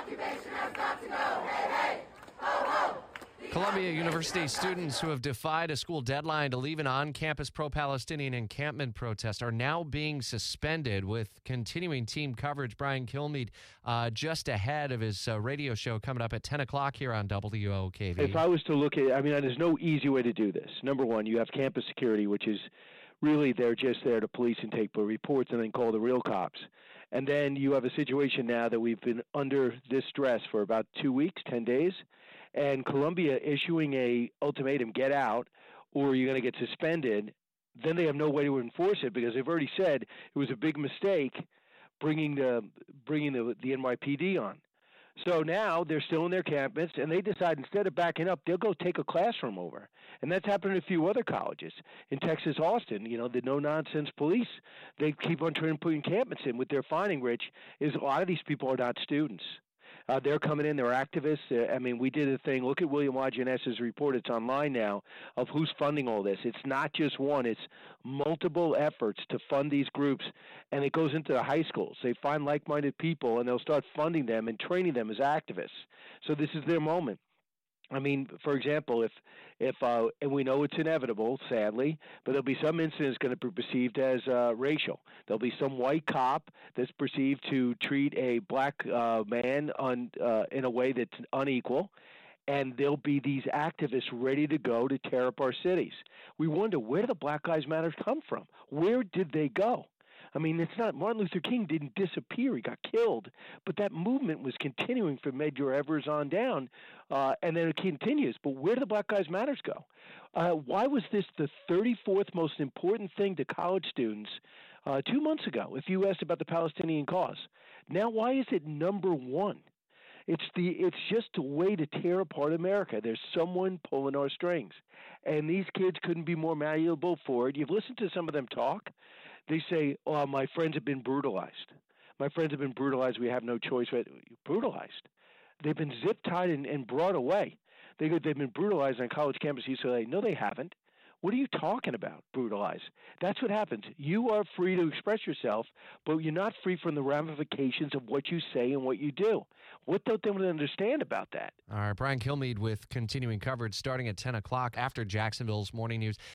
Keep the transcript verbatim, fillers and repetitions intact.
Columbia University students who have defied a school deadline to leave an on-campus pro-Palestinian encampment protest are now being suspended with continuing team coverage. Brian Kilmeade uh, just ahead of his uh, radio show coming up at ten o'clock here on W O K V. If I was to look at, I mean, there's no easy way to do this. Number one, you have campus security, which is really they're just there to police and take reports and then call the real cops. And then you have a situation now that we've been under this stress for about two weeks, ten days, and Columbia issuing a ultimatum, get out, or you're going to get suspended. Then they have no way to enforce it because they've already said it was a big mistake bringing the bringing the, the N Y P D on. So now they're still in their campus, and they decide instead of backing up, they'll go take a classroom over. And that's happened in a few other colleges. In Texas, Austin, you know, the no-nonsense police, they keep on trying to put encampments in. What they're finding, Rich, is a lot of these people are not students. Uh, they're coming in. They're activists. Uh, I mean, we did a thing. Look at William Wageness's report. It's online now of who's funding all this. It's not just one. It's multiple efforts to fund these groups, and it goes into the high schools. They find like-minded people, and they'll start funding them and training them as activists. So this is their moment. I mean, for example, if, if uh, and we know it's inevitable, sadly, but there'll be some incidents going to be perceived as uh, racial. There'll be some white cop that's perceived to treat a black uh, man on, uh, in a way that's unequal, and there'll be these activists ready to go to tear up our cities. We wonder, where did the Black Lives Matter come from? Where did they go? I mean, it's not, Martin Luther King didn't disappear. He got killed. But that movement was continuing from Medgar Evers on down, uh, and then it continues. But where do the Black Lives Matters go? Uh, why was this the thirty-fourth most important thing to college students uh, two months ago, if you asked about the Palestinian cause? Now, why is it number one? It's the it's just a way to tear apart America. There's someone pulling our strings. And these kids couldn't be more malleable for it. You've listened to some of them talk. They say, oh, my friends have been brutalized. My friends have been brutalized. We have no choice. Brutalized. They've been zip-tied and, and brought away. They, they've been brutalized on college campus. You say, no, they haven't. What are you talking about, brutalized? That's what happens. You are free to express yourself, but you're not free from the ramifications of what you say and what you do. What don't they understand about that? All right, Brian Kilmeade with continuing coverage starting at ten o'clock after Jacksonville's Morning News.